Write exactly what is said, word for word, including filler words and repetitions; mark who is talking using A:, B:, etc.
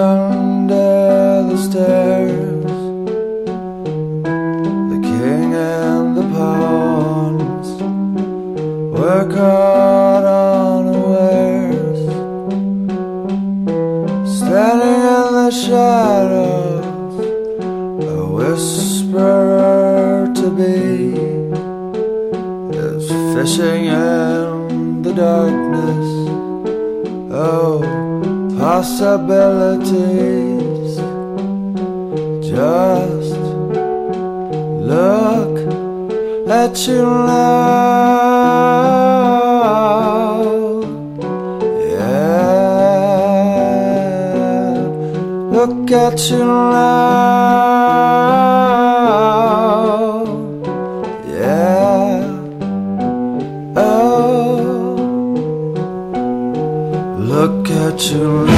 A: under the stairs, the king and the pawns were caught unawares, standing in the shadows, a whisperer to be is fishing in the darkness. Oh, possibilities. Just look at you now. Yeah, look at you now. Yeah, oh, look at you now.